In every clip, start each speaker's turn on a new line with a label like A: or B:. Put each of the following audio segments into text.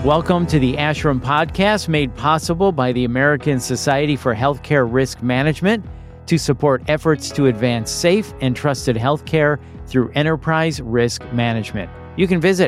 A: Welcome to the ASHRM podcast, made possible by the American Society for Healthcare Risk Management to support efforts to advance safe and trusted healthcare through enterprise risk management. You can visit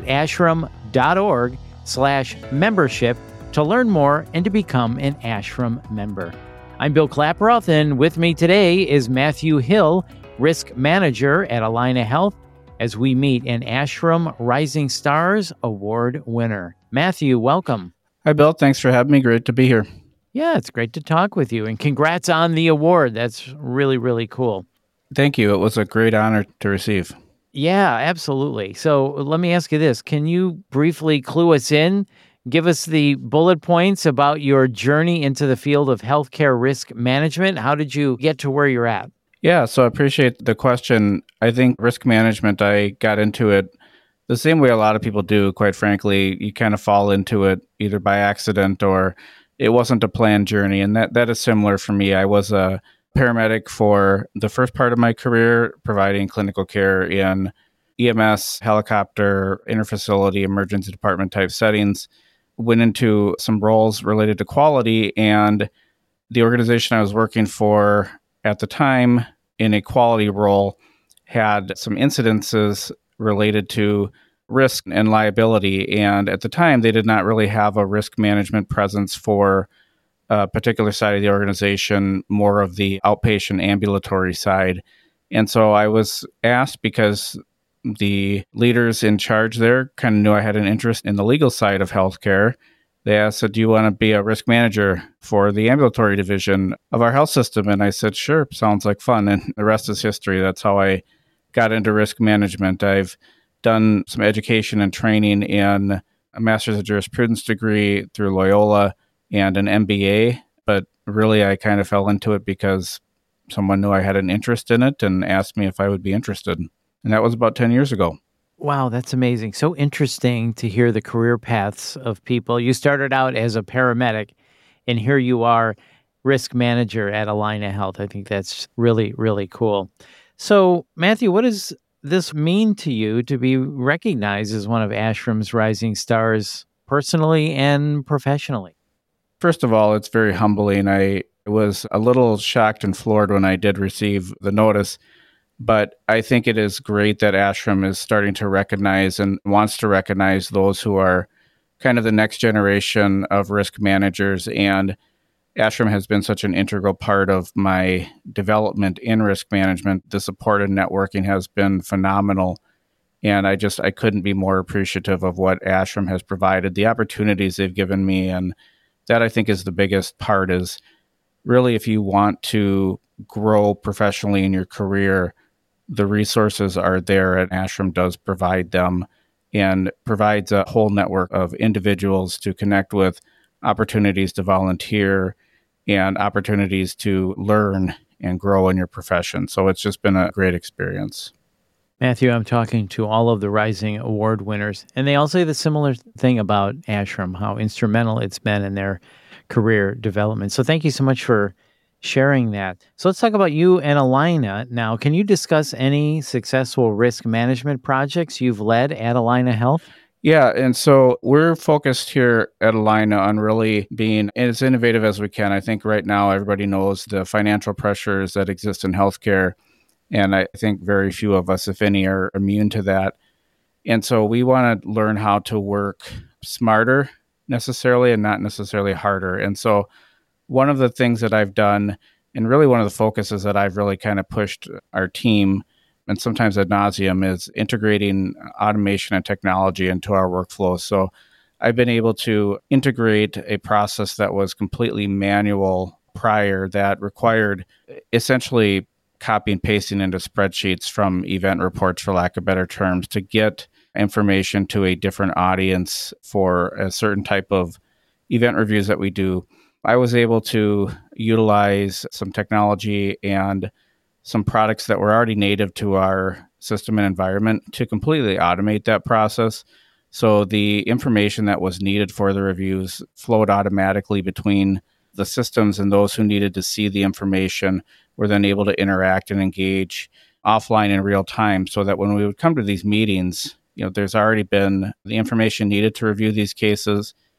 A: ashram.org/membership to learn more and to become an ASHRM member. I'm Bill Klaproth, and with me today is Matthew Hill, Risk Manager at Allina Health, as we meet an ASHRM Rising Stars Award winner. Matthew, welcome.
B: Hi, Bill. Thanks for having me. Great to be here.
A: Yeah, it's great to talk with you, and congrats on the award. That's really, really cool.
B: Thank you. It was a great honor to receive.
A: Yeah, absolutely. So let me ask you this. Can you briefly clue us in? Give us the bullet points about your journey into the field of healthcare risk management. How did you get to where you're at?
B: Yeah, so I appreciate the question. I think risk management, I got into it the same way a lot of people do, quite frankly. You kind of fall into it either by accident or it wasn't a planned journey. And that is similar for me. I was a paramedic for the first part of my career, providing clinical care in EMS, helicopter, interfacility, emergency department type settings. Went into some roles related to quality, and the organization I was working for at the time in a quality role had some incidences related to risk and liability. And at the time, they did not really have a risk management presence for a particular side of the organization, more of the outpatient ambulatory side. And so I was asked, because the leaders in charge there kind of knew I had an interest in the legal side of healthcare. They asked, do you want to be a risk manager for the ambulatory division of our health system? And I said, sure, sounds like fun. And the rest is history. That's how I got into risk management. I've done some education and training in a Master's of Jurisprudence degree through Loyola and an MBA. But really, I kind of fell into it because someone knew I had an interest in it and asked me if I would be interested. And that was about 10 years ago.
A: Wow, that's amazing. So interesting to hear the career paths of people. You started out as a paramedic, and here you are, risk manager at Allina Health. I think that's really, really cool. So, Matthew, what does this mean to you to be recognized as one of ASHRM's Rising Stars personally and professionally?
B: First of all, it's very humbling. I was a little shocked and floored when I did receive the notice. But I think it is great that ASHRM is starting to recognize and wants to recognize those who are kind of the next generation of risk managers. And ASHRM has been such an integral part of my development in risk management. The support and networking has been phenomenal. And I couldn't be more appreciative of what ASHRM has provided, the opportunities they've given me. And that, I think, is the biggest part, is really, if you want to grow professionally in your career, the resources are there, and ASHRM does provide them and provides a whole network of individuals to connect with, opportunities to volunteer, and opportunities to learn and grow in your profession. So it's just been a great experience.
A: Matthew, I'm talking to all of the Rising Award winners, and they all say the similar thing about ASHRM, how instrumental it's been in their career development. So thank you so much for sharing that. So let's talk about you and Allina now. Can you discuss any successful risk management projects you've led at Allina Health?
B: Yeah, and so we're focused here at Allina on really being as innovative as we can. I think right now everybody knows the financial pressures that exist in healthcare, and I think very few of us, if any, are immune to that. And so we want to learn how to work smarter necessarily and not necessarily harder. And so one of the things that I've done, and really one of the focuses that I've really kind of pushed our team, and sometimes ad nauseum, is integrating automation and technology into our workflow. So I've been able to integrate a process that was completely manual prior, that required essentially copy and pasting into spreadsheets from event reports, for lack of better terms, to get information to a different audience for a certain type of event reviews that we do. I was able to utilize some technology and some products that were already native to our system and environment to completely automate that process. So the information that was needed for the reviews flowed automatically between the systems, and those who needed to see the information were then able to interact and engage offline in real time, so that when we would come to these meetings, there's already been the information needed to review these cases.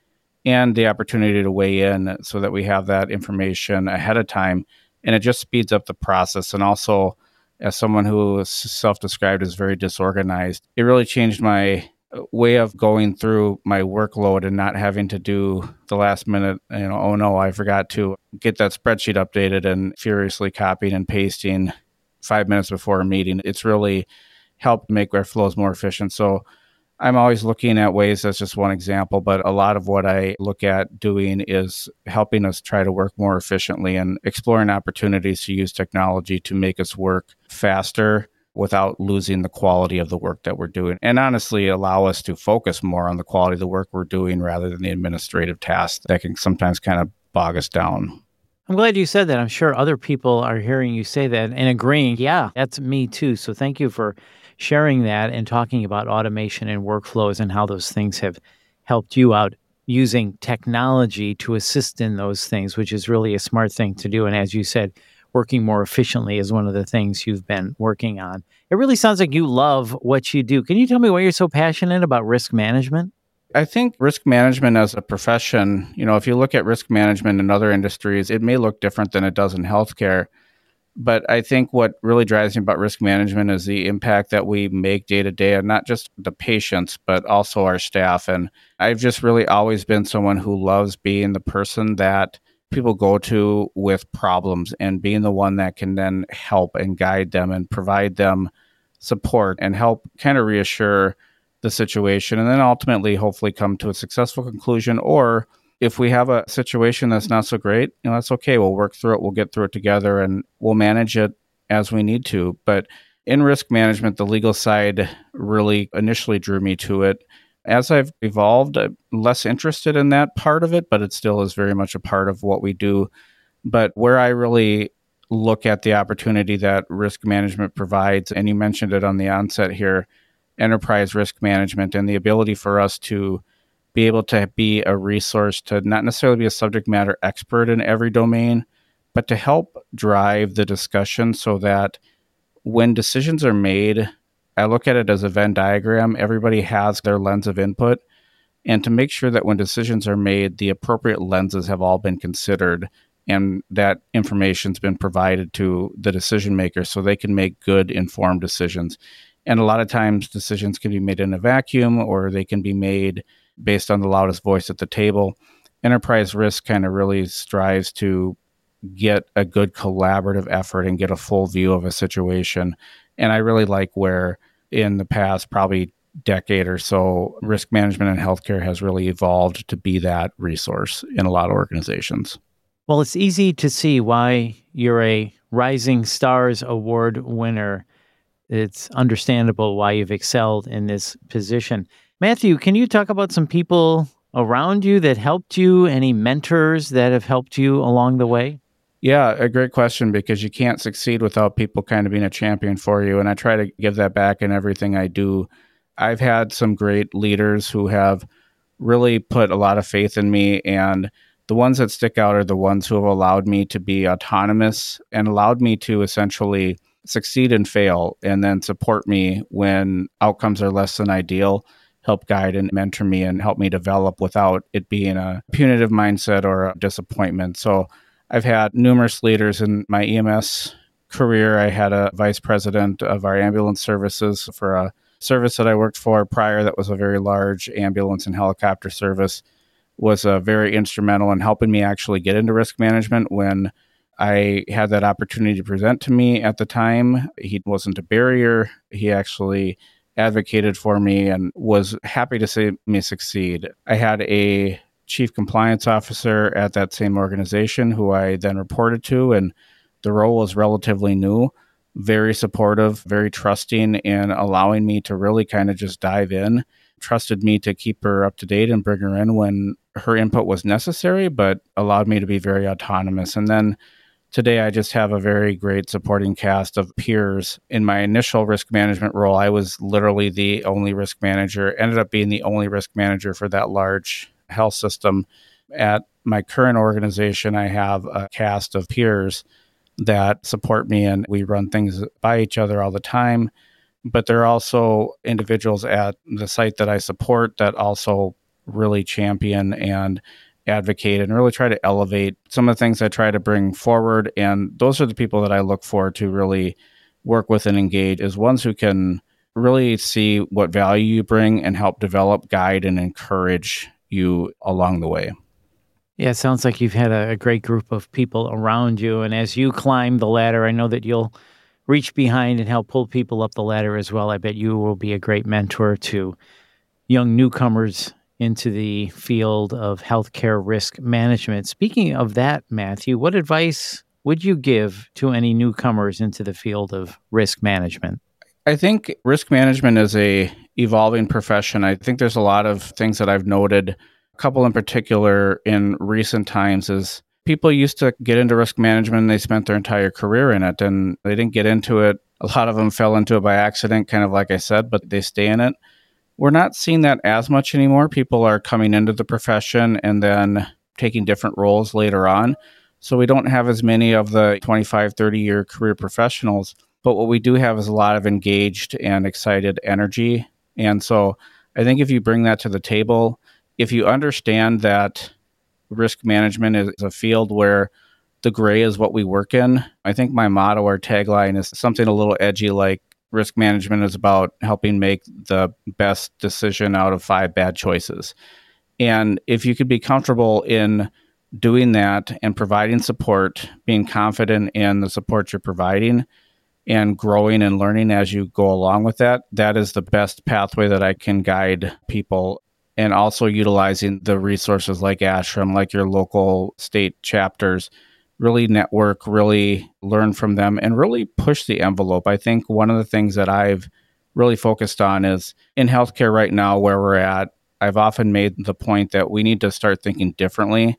B: and the opportunity to weigh in so that we have that information ahead of time. And it just speeds up the process. And also, as someone who is self-described as very disorganized, it really changed my way of going through my workload and not having to do the last minute, oh no, I forgot to get that spreadsheet updated and furiously copying and pasting 5 minutes before a meeting. It's really helped make our flows more efficient. So I'm always looking at ways, that's just one example, but a lot of what I look at doing is helping us try to work more efficiently and exploring opportunities to use technology to make us work faster without losing the quality of the work that we're doing. And honestly, allow us to focus more on the quality of the work we're doing rather than the administrative tasks that can sometimes kind of bog us down.
A: I'm glad you said that. I'm sure other people are hearing you say that and agreeing. Yeah, that's me too. So thank you for sharing that and talking about automation and workflows and how those things have helped you out using technology to assist in those things, which is really a smart thing to do. And as you said, working more efficiently is one of the things you've been working on. It really sounds like you love what you do. Can you tell me why you're so passionate about risk management?
B: I think risk management as a profession, if you look at risk management in other industries, it may look different than it does in healthcare. But I think what really drives me about risk management is the impact that we make day to day, and not just the patients, but also our staff. And I've just really always been someone who loves being the person that people go to with problems and being the one that can then help and guide them and provide them support and help kind of reassure the situation, and then ultimately hopefully come to a successful conclusion. Or if we have a situation that's not so great, that's okay. We'll work through it. We'll get through it together and we'll manage it as we need to. But in risk management, the legal side really initially drew me to it. As I've evolved, I'm less interested in that part of it, but it still is very much a part of what we do. But where I really look at the opportunity that risk management provides, and you mentioned it on the onset here, enterprise risk management and the ability for us to be able to be a resource to not necessarily be a subject matter expert in every domain, but to help drive the discussion so that when decisions are made, I look at it as a Venn diagram. Everybody has their lens of input. And to make sure that when decisions are made, the appropriate lenses have all been considered and that information's been provided to the decision maker so they can make good, informed decisions. And a lot of times decisions can be made in a vacuum, or they can be made based on the loudest voice at the table. Enterprise risk kind of really strives to get a good collaborative effort and get a full view of a situation. And I really like where in the past, probably decade or so, risk management in healthcare has really evolved to be that resource in a lot of organizations.
A: Well, it's easy to see why you're a Rising Stars Award winner. It's understandable why you've excelled in this position. Matthew, can you talk about some people around you that helped you? Any mentors that have helped you along the way?
B: Yeah, a great question, because you can't succeed without people kind of being a champion for you. And I try to give that back in everything I do. I've had some great leaders who have really put a lot of faith in me. And the ones that stick out are the ones who have allowed me to be autonomous and allowed me to essentially succeed and fail, and then support me when outcomes are less than ideal, help guide and mentor me and help me develop without it being a punitive mindset or a disappointment. So I've had numerous leaders in my EMS career. I had a vice president of our ambulance services for a service that I worked for prior that was a very large ambulance and helicopter service, was very instrumental in helping me actually get into risk management when I had that opportunity to present to me at the time. He wasn't a barrier. He actually advocated for me and was happy to see me succeed. I had a chief compliance officer at that same organization who I then reported to, and the role was relatively new, very supportive, very trusting in allowing me to really kind of just dive in, trusted me to keep her up to date and bring her in when her input was necessary, but allowed me to be very autonomous. And then today, I just have a very great supporting cast of peers. In my initial risk management role, I was literally the only risk manager, ended up being the only risk manager for that large health system. At my current organization, I have a cast of peers that support me, and we run things by each other all the time. But there are also individuals at the site that I support that also really champion and advocate and really try to elevate some of the things I try to bring forward. And those are the people that I look for to really work with and engage, as ones who can really see what value you bring and help develop, guide, and encourage you along the way.
A: Yeah, it sounds like you've had a great group of people around you. And as you climb the ladder, I know that you'll reach behind and help pull people up the ladder as well. I bet you will be a great mentor to young newcomers into the field of healthcare risk management. Speaking of that, Matthew, what advice would you give to any newcomers into the field of risk management?
B: I think risk management is a evolving profession. I think there's a lot of things that I've noted. A couple in particular in recent times is people used to get into risk management and they spent their entire career in it, and they didn't get into it. A lot of them fell into it by accident, kind of like I said, but they stay in it. We're not seeing that as much anymore. People are coming into the profession and then taking different roles later on. So we don't have as many of the 25, 30-year career professionals. But what we do have is a lot of engaged and excited energy. And so I think if you bring that to the table, if you understand that risk management is a field where the gray is what we work in, I think my motto or tagline is something a little edgy, like risk management is about helping make the best decision out of 5 bad choices. And if you could be comfortable in doing that and providing support, being confident in the support you're providing, and growing and learning as you go along with that, that is the best pathway that I can guide people. And also utilizing the resources like ASHRM, like your local state chapters, really network, really learn from them, and really push the envelope. I think one of the things that I've really focused on is in healthcare right now, where we're at, I've often made the point that we need to start thinking differently.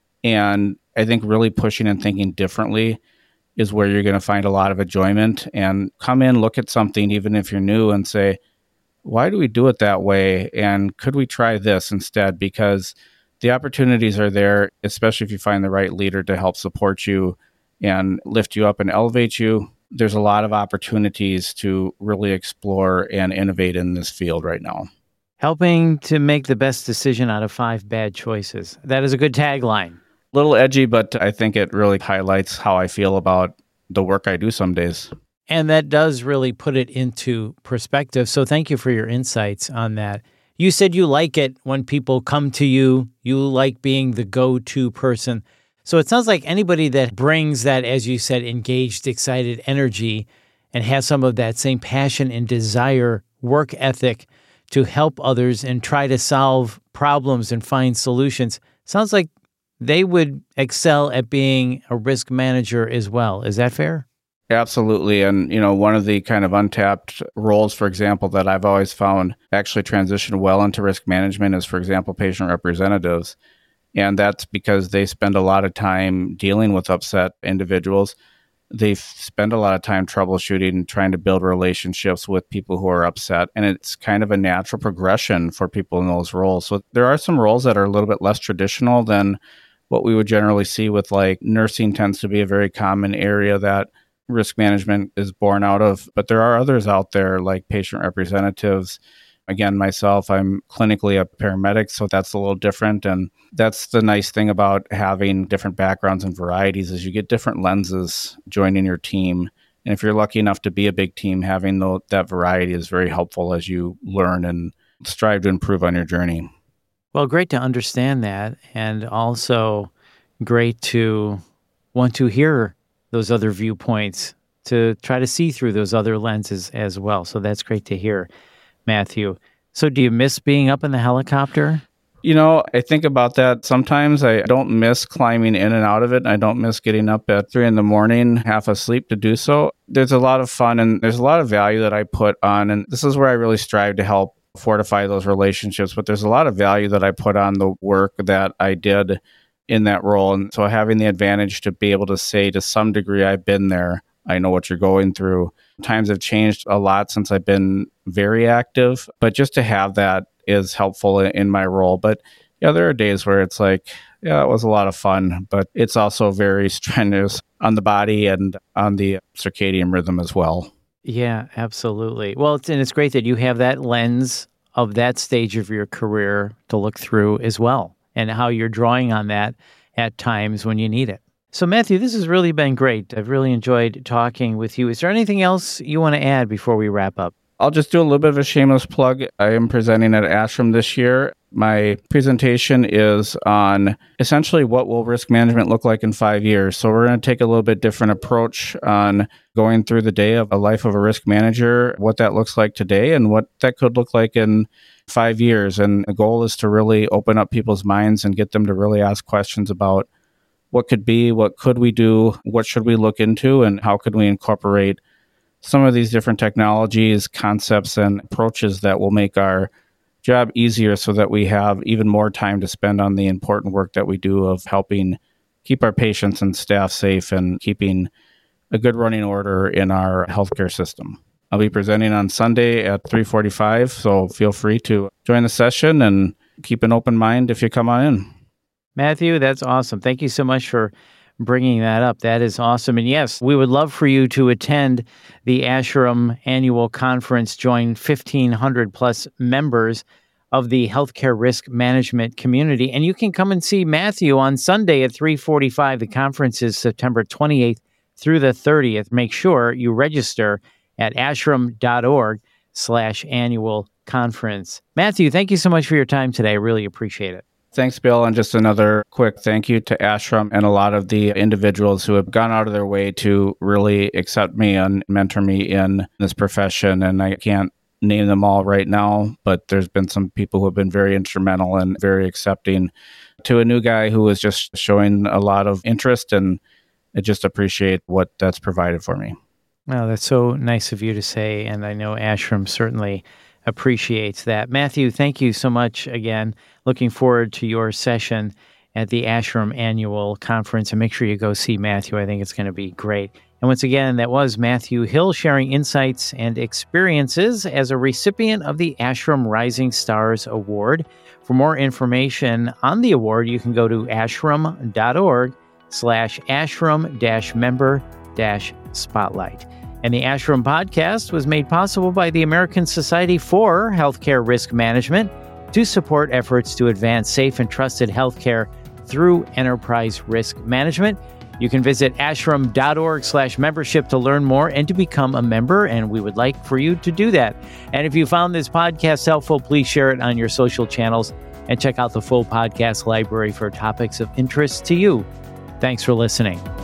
B: And I think really pushing and thinking differently is where you're going to find a lot of enjoyment. And come in, look at something, even if you're new, and say, why do we do it that way? And could we try this instead? Because the opportunities are there, especially if you find the right leader to help support you and lift you up and elevate you. There's a lot of opportunities to really explore and innovate in this field right now.
A: Helping to make the best decision out of 5 bad choices. That is a good tagline.
B: Little edgy, but I think it really highlights how I feel about the work I do some days.
A: And that does really put it into perspective. So thank you for your insights on that. You said you like it when people come to you. You like being the go-to person. So it sounds like anybody that brings that, as you said, engaged, excited energy and has some of that same passion and desire, work ethic to help others and try to solve problems and find solutions, sounds like they would excel at being a risk manager as well. Is that fair?
B: Absolutely. And, one of the kind of untapped roles, for example, that I've always found actually transition well into risk management is, for example, patient representatives. And that's because they spend a lot of time dealing with upset individuals. They spend a lot of time troubleshooting, trying to build relationships with people who are upset. And it's kind of a natural progression for people in those roles. So there are some roles that are a little bit less traditional than what we would generally see with, like, nursing tends to be a very common area that risk management is born out of. But there are others out there like patient representatives. Again, myself, I'm clinically a paramedic, so that's a little different. And that's the nice thing about having different backgrounds and varieties is you get different lenses joining your team. And if you're lucky enough to be a big team, having that variety is very helpful as you learn and strive to improve on your journey.
A: Well, great to understand that, and also great to want to hear those other viewpoints, to try to see through those other lenses as well. So that's great to hear, Matthew. So do you miss being up in the helicopter?
B: I think about that sometimes. I don't miss climbing in and out of it. I don't miss getting up at 3 a.m, half asleep to do so. There's a lot of fun and there's a lot of value that I put on. And this is where I really strive to help fortify those relationships. But there's a lot of value that I put on the work that I did in that role. And so having the advantage to be able to say to some degree, I've been there. I know what you're going through. Times have changed a lot since I've been very active, but just to have that is helpful in my role. But yeah, there are days where it's like, yeah, it was a lot of fun, but it's also very strenuous on the body and on the circadian rhythm as well.
A: Yeah, absolutely. Well, it's great that you have that lens of that stage of your career to look through as well, and how you're drawing on that at times when you need it. So Matthew, this has really been great. I've really enjoyed talking with you. Is there anything else you want to add before we wrap up?
B: I'll just do a little bit of a shameless plug. I am presenting at ASHRM this year. My presentation is on essentially what will risk management look like in 5 years. So we're going to take a little bit different approach on going through the day of a life of a risk manager, what that looks like today and what that could look like in 5 years. And the goal is to really open up people's minds and get them to really ask questions about what could be, what could we do, what should we look into, and how could we incorporate some of these different technologies, concepts, and approaches that will make our job easier so that we have even more time to spend on the important work that we do of helping keep our patients and staff safe and keeping a good running order in our healthcare system. I'll be presenting on Sunday at 3:45, so feel free to join the session and keep an open mind if you come on in.
A: Matthew, that's awesome. Thank you so much for bringing that up. That is awesome. And yes, we would love for you to attend the ASHRM annual conference, join 1,500 plus members of the healthcare risk management community. And you can come and see Matthew on Sunday at 3:45. The conference is September 28th through the 30th. Make sure you register at ashram.org/annual conference. Matthew, thank you so much for your time today. I really appreciate it.
B: Thanks, Bill. And just another quick thank you to ASHRM and a lot of the individuals who have gone out of their way to really accept me and mentor me in this profession. And I can't name them all right now, but there's been some people who have been very instrumental and very accepting to a new guy who is just showing a lot of interest. And I just appreciate what that's provided for me.
A: Well, that's so nice of you to say. And I know ASHRM certainly appreciates that. Matthew, thank you so much again. Looking forward to your session at the ASHRM annual conference, and make sure you go see Matthew. I think it's going to be great. And once again, that was Matthew Hill sharing insights and experiences as a recipient of the ASHRM Rising Stars Award. For more information on the award, you can go to ashram.org/ashram-member-spotlight. And the ASHRM podcast was made possible by the American Society for Healthcare Risk Management to support efforts to advance safe and trusted healthcare through enterprise risk management. You can visit ashram.org/membership to learn more and to become a member, and we would like for you to do that. And if you found this podcast helpful, please share it on your social channels and check out the full podcast library for topics of interest to you. Thanks for listening.